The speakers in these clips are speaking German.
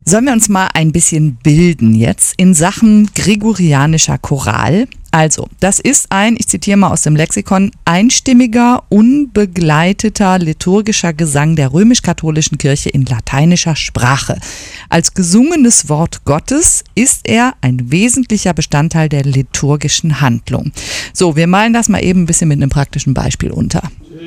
Sollen wir uns mal ein bisschen bilden jetzt in Sachen gregorianischer Choral? Also, das ist ich zitiere mal aus dem Lexikon, einstimmiger, unbegleiteter liturgischer Gesang der römisch-katholischen Kirche in lateinischer Sprache. Als gesungenes Wort Gottes ist er ein wesentlicher Bestandteil der liturgischen Handlung. So, wir malen das mal eben ein bisschen mit einem praktischen Beispiel unter.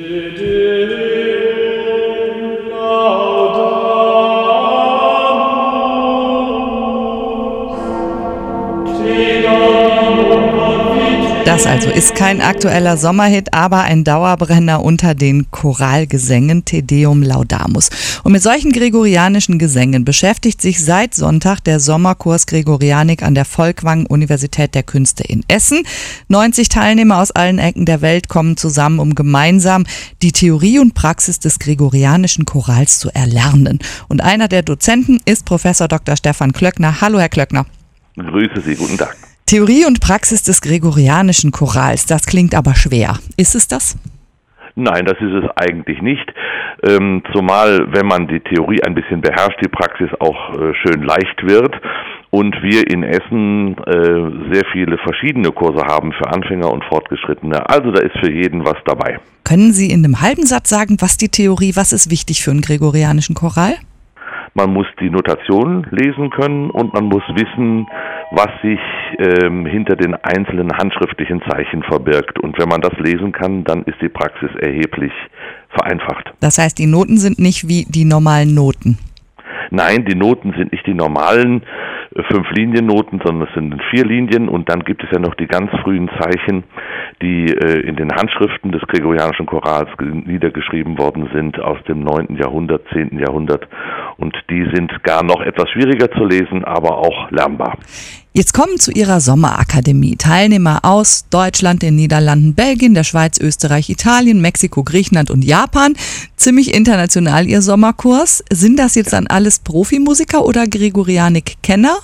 Das also ist kein aktueller Sommerhit, aber ein Dauerbrenner unter den Choralgesängen, Te Deum Laudamus. Und mit solchen gregorianischen Gesängen beschäftigt sich seit Sonntag der Sommerkurs Gregorianik an der Folkwang-Universität der Künste in Essen. 90 Teilnehmer aus allen Ecken der Welt kommen zusammen, um gemeinsam die Theorie und Praxis des gregorianischen Chorals zu erlernen. Und einer der Dozenten ist Professor Dr. Stefan Klöckner. Hallo, Herr Klöckner. Grüße Sie, guten Tag. Theorie und Praxis des gregorianischen Chorals, das klingt aber schwer. Ist es das? Nein, das ist es eigentlich nicht. Zumal, wenn man die Theorie ein bisschen beherrscht, die Praxis auch schön leicht wird. Und wir in Essen sehr viele verschiedene Kurse haben für Anfänger und Fortgeschrittene. Also da ist für jeden was dabei. Können Sie in einem halben Satz sagen, was ist wichtig für einen gregorianischen Choral? Man muss die Notation lesen können und man muss wissen, was sich hinter den einzelnen handschriftlichen Zeichen verbirgt. Und wenn man das lesen kann, dann ist die Praxis erheblich vereinfacht. Das heißt, die Noten sind nicht wie die normalen Noten? Nein, die Noten sind nicht die normalen 5-Linien-Noten, sondern es sind 4 Linien und dann gibt es ja noch die ganz frühen Zeichen, die in den Handschriften des gregorianischen Chorals niedergeschrieben worden sind aus dem 9. Jahrhundert, 10. Jahrhundert und die sind gar noch etwas schwieriger zu lesen, aber auch lernbar. Jetzt kommen zu Ihrer Sommerakademie Teilnehmer aus Deutschland, den Niederlanden, Belgien, der Schweiz, Österreich, Italien, Mexiko, Griechenland und Japan. Ziemlich international Ihr Sommerkurs. Sind das jetzt dann alles Profimusiker oder Gregorianik-Kenner?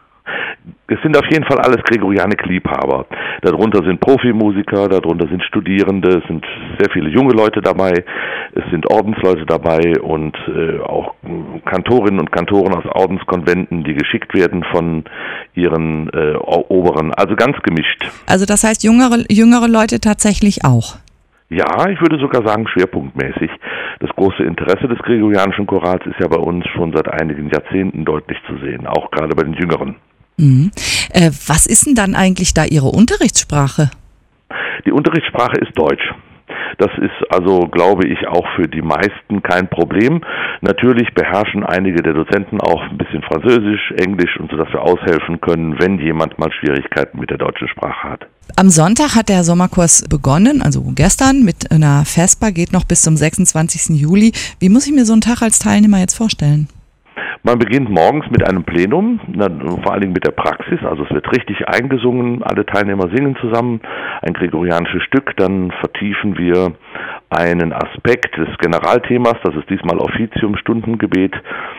Es sind auf jeden Fall alles Gregorianik-Liebhaber. Darunter sind Profimusiker, darunter sind Studierende, es sind sehr viele junge Leute dabei, es sind Ordensleute dabei und auch Kantorinnen und Kantoren aus Ordenskonventen, die geschickt werden von ihren Oberen. Also ganz gemischt. Also das heißt jüngere Leute tatsächlich auch? Ja, ich würde sogar sagen schwerpunktmäßig. Das große Interesse des gregorianischen Chorals ist ja bei uns schon seit einigen Jahrzehnten deutlich zu sehen, auch gerade bei den Jüngeren. Mhm. Was ist denn dann eigentlich da Ihre Unterrichtssprache? Die Unterrichtssprache ist Deutsch. Das ist also, glaube ich, auch für die meisten kein Problem. Natürlich beherrschen einige der Dozenten auch ein bisschen Französisch, Englisch und so, dass wir aushelfen können, wenn jemand mal Schwierigkeiten mit der deutschen Sprache hat. Am Sonntag hat der Sommerkurs begonnen, also gestern mit einer Vesper, geht noch bis zum 26. Juli. Wie muss ich mir so einen Tag als Teilnehmer jetzt vorstellen? Man beginnt morgens mit einem Plenum, vor allen Dingen mit der Praxis, also es wird richtig eingesungen, alle Teilnehmer singen zusammen ein gregorianisches Stück, dann vertiefen wir einen Aspekt des Generalthemas, das ist diesmal Offizium, Stundengebet,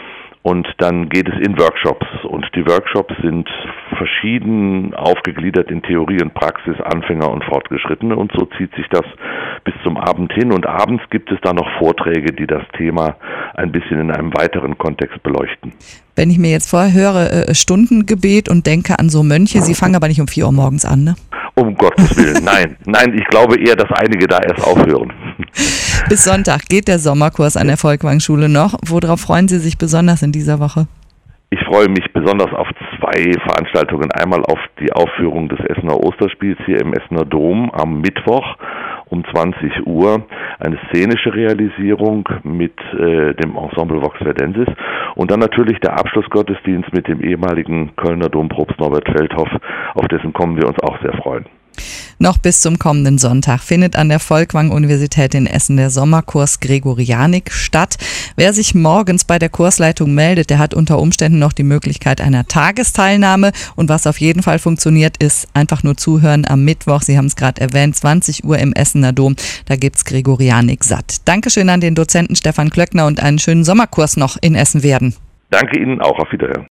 und dann geht es in Workshops und die Workshops sind verschieden aufgegliedert in Theorie und Praxis, Anfänger und Fortgeschrittene und so zieht sich das bis zum Abend hin und abends gibt es dann noch Vorträge, die das Thema ein bisschen in einem weiteren Kontext beleuchten. Wenn ich mir jetzt vorher höre, Stundengebet und denke an so Mönche, Sie fangen aber nicht um 4 Uhr morgens an, ne? Um Gottes Willen, nein, ich glaube eher, dass einige da erst aufhören. Bis Sonntag geht der Sommerkurs an der Folkwang-Schule noch. Worauf freuen Sie sich besonders in dieser Woche? Ich freue mich besonders auf 2 Veranstaltungen. Einmal auf die Aufführung des Essener Osterspiels hier im Essener Dom am Mittwoch um 20 Uhr. Eine szenische Realisierung mit dem Ensemble Vox Verdensis. Und dann natürlich der Abschlussgottesdienst mit dem ehemaligen Kölner Dompropst Norbert Feldhoff. Auf dessen kommen wir uns auch sehr freuen. Noch bis zum kommenden Sonntag findet an der Folkwang-Universität in Essen der Sommerkurs Gregorianik statt. Wer sich morgens bei der Kursleitung meldet, der hat unter Umständen noch die Möglichkeit einer Tagesteilnahme. Und was auf jeden Fall funktioniert, ist einfach nur zuhören am Mittwoch. Sie haben es gerade erwähnt, 20 Uhr im Essener Dom. Da gibt's Gregorianik satt. Dankeschön an den Dozenten Stefan Klöckner und einen schönen Sommerkurs noch in Essen werden. Danke Ihnen auch. Auf Wiederhören.